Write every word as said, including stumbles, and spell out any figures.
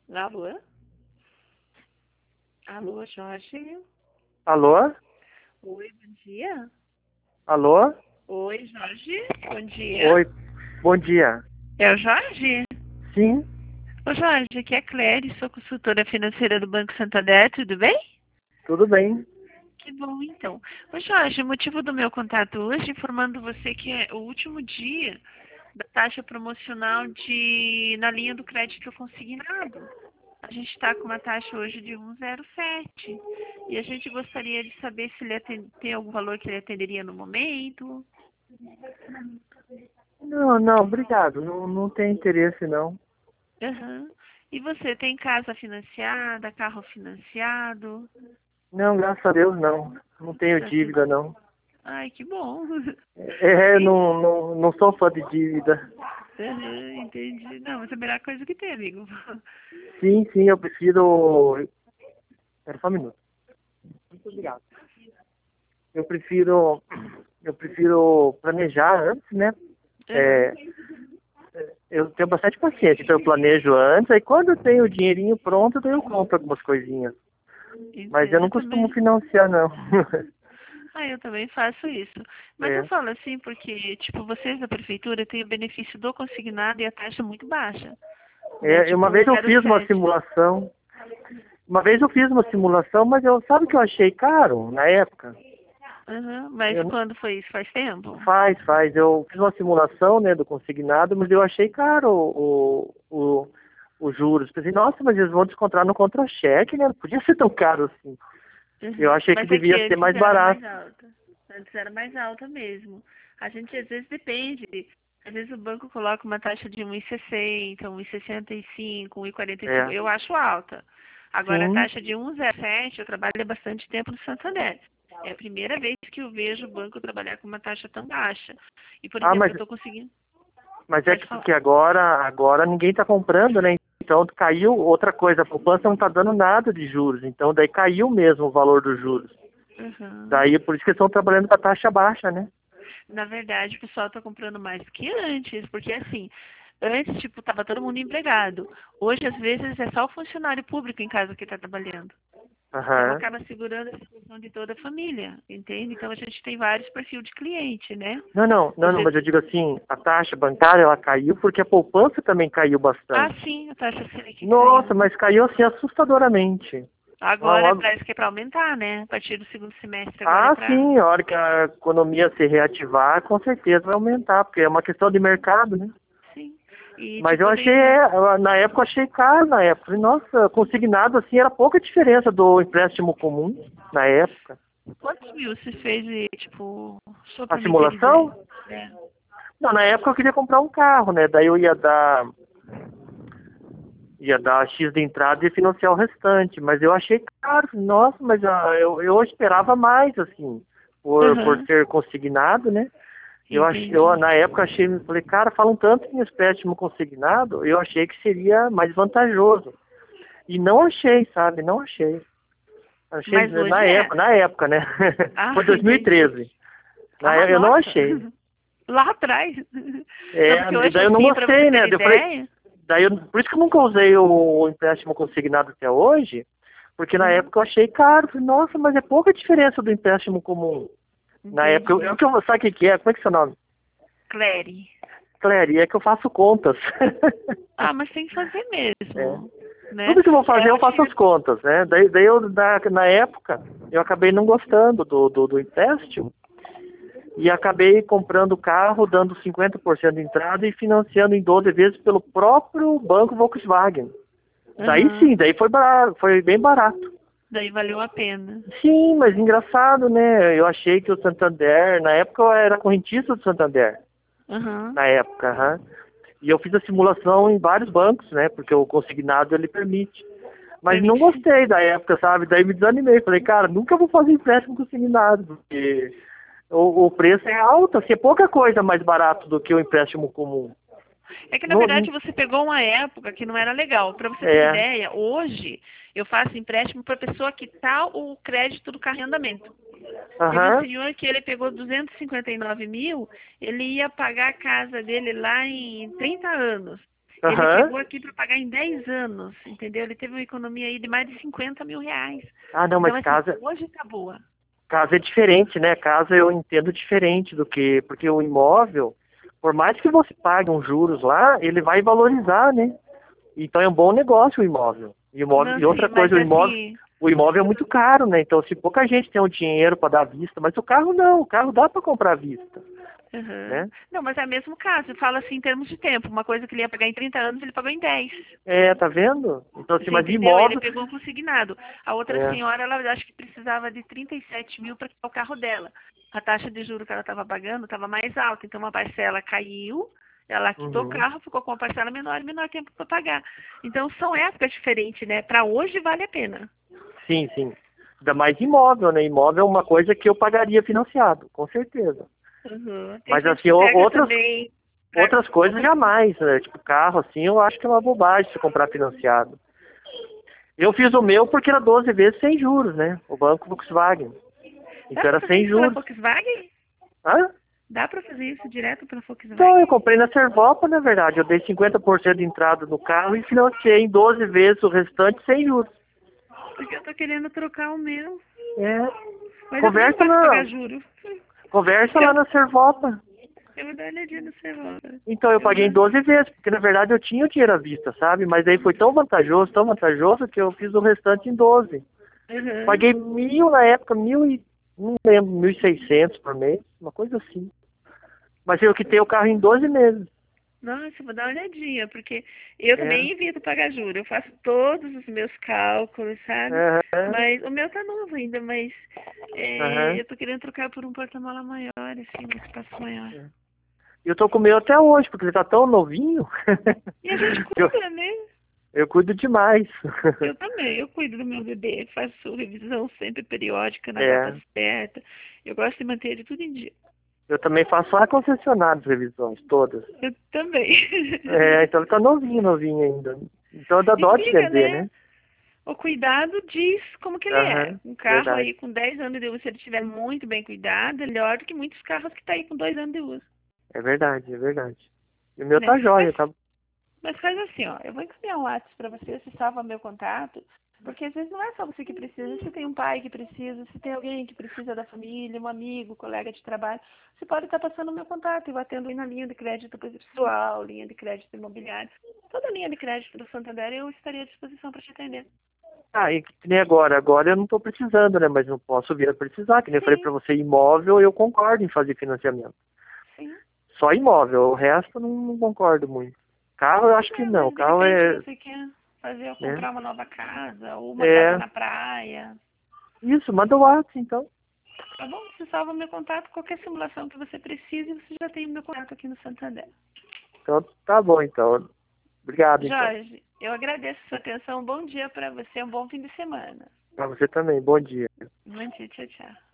Alô? Alô, Jorge? Alô? Oi, bom dia. Alô? Oi, Jorge? Bom dia. Oi, bom dia. É o Jorge? Sim, Ô, Jorge, aqui é a Cléry, sou consultora financeira do Banco Santander, tudo bem? tudo bem. Que bom, então. Ô, Jorge, o motivo do meu contato hoje, informando você que é o último dia da taxa promocional de, na linha do crédito consignado. A gente está com uma taxa hoje de um vírgula zero sete. E a gente gostaria de saber se ele atende, tem algum valor que ele atenderia no momento. Não, não, obrigado. Não, não tem interesse, não. Aham. E você tem casa financiada, carro financiado? Não, graças a Deus, não. Não tenho Graças a dívida, Deus. não. Ai, que bom. É, E- não, não, não sou fã de dívida. Aham, entendi. Não, mas é a melhor coisa que tem, amigo. Sim, sim, eu prefiro... Espera só um minuto. Muito obrigado. Eu prefiro... Eu prefiro planejar antes, né? Aham, É, eu tenho bastante paciência, então eu planejo antes, aí quando eu tenho o dinheirinho pronto, daí eu compro algumas coisinhas. Mas eu entendo. não Eu costumo também. financiar, não. Ah, eu também faço isso. Mas eu É, falo assim porque, tipo, vocês da prefeitura têm o benefício do consignado e a taxa é muito baixa, né? é, uma Tipo, vez eu fiz uma um vírgula zero sete. simulação, uma vez eu fiz uma simulação, mas eu sabe o que eu achei caro na época? Aham, mas Eu, não- quando foi isso? Faz tempo? faz, faz. Eu fiz uma simulação, né, do consignado, mas eu achei caro o, o, os juros. Pensei, nossa, mas eles vão descontar no contra-cheque, né? Não podia ser tão caro assim. Eu Uhum. achei que Mas é que devia ser antes mais era barato. mais alta. Antes era mais alta mesmo. A gente às vezes depende. Às vezes o banco coloca uma taxa de um vírgula sessenta, um vírgula sessenta e cinco, um vírgula quarenta e cinco. É, Eu acho alta. Agora a sim. taxa de um vírgula zero sete, eu trabalho há bastante tempo no Santander. É a primeira vez que eu vejo o banco trabalhar com uma taxa tão baixa. E, por Ah, exemplo, mas eu estou conseguindo. Mas é Pode que falar. porque agora, agora ninguém está comprando, né? Então caiu outra coisa, a poupança não está dando nada de juros, então daí caiu mesmo o valor dos juros. Uhum. Daí por isso que eles estão trabalhando com a taxa baixa, né? Na verdade, o pessoal está comprando mais do que antes, porque assim, antes, tipo, tava todo mundo empregado. Hoje, às vezes, é só o funcionário público em casa que está trabalhando. Então, Aham. acaba segurando a situação de toda a família, entende? Então, a gente tem vários perfis de cliente, né? Não, não, não, não, Você... mas eu digo assim, a taxa bancária ela caiu porque a poupança também caiu Ah, bastante. sim, a taxa Selic Nossa, caiu. mas caiu assim assustadoramente. Uma- Agora, uma- parece que é para aumentar, né? A partir do segundo semestre, agora é Ah, para... sim, a hora que a economia se reativar, com certeza vai aumentar, porque é uma questão de mercado, né? Sim. E, Mas eu tipo, achei, tem... é, na época eu achei caro, na época. Falei, nossa, consignado assim era pouca diferença do empréstimo comum, na época. Quantos mil você fez, e, tipo, só A para mim ter ideia? simulação? É. Não, na época eu queria comprar um carro, né? Daí eu ia dar, ia dar X de entrada e financiar o restante. Mas eu achei caro. Nossa, mas ah, eu, eu esperava mais, assim, por, por Aham, ser consignado, né? Eu achei, eu, entendi. na época achei, falei, cara, falam tanto em empréstimo consignado, eu achei que seria mais vantajoso. E não achei, sabe? Não achei. Achei Mas hoje na é. época, na época, né? Ah, Foi entendi. dois mil e treze. Na, Ah, eu não nossa. achei. Lá atrás. Não, porque É, e hoje daí eu não assim, para você gostei, ter né? Daí eu falei, ideia. daí eu, por isso que eu nunca usei o, empréstimo consignado até hoje, porque na Uhum, época eu achei caro. Falei, nossa, mas é pouca diferença do empréstimo comum. Na época, eu, entendi. eu, que eu- sabe o que que é? Como é que é seu nome? Clary. Clary, é que eu faço contas. Ah, mas tem que fazer É. mesmo. Né? Tudo que eu vou É, fazer, eu eu faço tinha. as contas, né? Daí, daí eu, na, na época, eu acabei não gostando do, do, do empréstimo e acabei comprando o carro, dando cinquenta por cento de entrada e financiando em doze vezes pelo próprio banco Volkswagen. Daí sim, Aham. daí foi, barato, foi bem barato. Daí valeu a pena. Sim, mas engraçado, né? Eu achei que o Santander, na época eu era correntista do Santander, Aham. na época, aham. E eu fiz a simulação em vários bancos, né? Porque o consignado ele permite. Mas não Permite. gostei da época, sabe? Daí me desanimei. Falei, cara, nunca vou fazer empréstimo consignado, porque o, o preço é alto, assim, é pouca coisa mais barato do que o empréstimo comum. É que, na Não, verdade, você pegou uma época que não era legal. Para você ter é, ideia, hoje eu faço empréstimo para pessoa que está o crédito do carro em andamento. Teve um aham, senhor que ele pegou duzentos e cinquenta e nove mil, ele ia pagar a casa dele lá em trinta anos. Ele Aham. pegou aqui para pagar em dez anos, entendeu? Ele teve uma economia aí de mais de cinquenta mil reais. Ah, não, Então, mas assim, casa, hoje tá boa. casa é diferente, né? Casa eu entendo diferente do que... Porque o imóvel, por mais que você pague uns juros lá, ele vai valorizar, né? Então é um bom negócio o imóvel. E, imóvel, Não, e sim, outra mas coisa, o imóvel, assim, o imóvel é muito caro, né? Então, se pouca gente tem o dinheiro para dar à vista, mas o carro não, o carro dá para comprar à vista, uhum. né? Não, mas é o mesmo caso. Fala assim em termos de tempo. Uma coisa que ele ia pagar em trinta anos, ele pagou em dez. É, tá vendo? Então, assim, Você mas entendeu? Ele imóvel... pegou um consignado. A outra É. senhora, ela acho que precisava de trinta e sete mil para quitar o carro dela. A taxa de juros que ela estava pagando estava mais alta, então uma parcela caiu, ela quitou o Uhum. carro, ficou com uma parcela menor e menor tempo para pagar. Então são épocas diferentes, né? Para hoje vale a pena. Sim, sim. Ainda mais imóvel, né? Imóvel é uma coisa que eu pagaria financiado, com certeza. Uhum. Tem Mas, gente assim, que o- pega outras, também. pra- outras coisas jamais, né? Tipo, carro, assim, eu acho que é uma bobagem se comprar financiado. Eu fiz o meu porque era doze vezes sem juros, né? O banco Volkswagen. Dá Então para era fazer sem isso pela juros. Volkswagen? Hã? Dá para fazer isso direto pela Então, eu Volkswagen? comprei na Servopa, na verdade. Eu dei cinquenta por cento de entrada no carro e financiei em doze vezes o restante sem juros. Porque eu tô querendo trocar o meu. É. Mas eu também não Conversa gosto de pagar na, juros. conversa lá Eu, na Servopa. eu vou dar uma olhadinha no celular. Então, eu Eu paguei em vou... doze vezes, porque na verdade eu tinha o dinheiro à vista, sabe? Mas aí foi tão vantajoso, tão vantajoso, que eu fiz o restante em doze. Uhum. Paguei mil na época, mil e... não lembro, mil e seiscentos por mês, uma coisa assim. Mas eu quitei o carro em doze meses. Nossa, eu vou dar uma olhadinha, porque eu É. também evito pagar juros. Eu faço todos os meus cálculos, sabe? Aham, Mas o meu tá novo ainda, mas é, aham. eu tô querendo trocar por um porta-mala maior, assim, um espaço maior. E eu tô com o meu até hoje, porque ele tá tão novinho. E a gente que eu, cuida, né? eu cuido demais. Eu também, eu cuido do meu bebê, faço revisão sempre periódica, na data É. certa. Eu gosto de manter ele tudo em dia. Eu também faço lá concessionárias revisões, todas. Eu também. É, então ele tá novinho, novinho ainda. Então dá E dó de fica, vender, né? né? O cuidado diz como que ele é. Aham, Um carro verdade. aí com dez anos de uso, se ele estiver muito bem cuidado, é melhor do que muitos carros que tá aí com dois anos de uso. É verdade, é verdade. E o meu Né? tá Mas, jóia, tá? mas faz assim, ó. Eu vou encaminhar um WhatsApp pra você, você salva meu contato. Porque às vezes não é só você que precisa. Se tem um pai que precisa, se tem alguém que precisa da família, um amigo, colega de trabalho, você pode estar passando o meu contato. Eu atendo aí na linha de crédito pessoal, linha de crédito imobiliário. Toda linha de crédito do Santander eu estaria à disposição para te atender. Ah, e que nem agora. Agora eu não tô precisando, né? Mas não posso vir a precisar. Que nem eu falei pra Sim, você, imóvel, eu concordo em fazer financiamento. sim. Só imóvel, o resto eu não, não concordo muito. Carro eu Pois acho que é, não. mas de Carro repente é, você quer fazer né? comprar uma nova casa ou uma casa É, na praia. isso, manda o WhatsApp então. Tá bom? Você salva meu contato, qualquer simulação que você precise, você já tem meu contato aqui no Santander. Então tá bom então. Obrigado então. Jorge, eu agradeço a sua atenção. Um bom dia para você, um bom fim de semana. Pra você também, bom dia. Bom dia, tchau, tchau.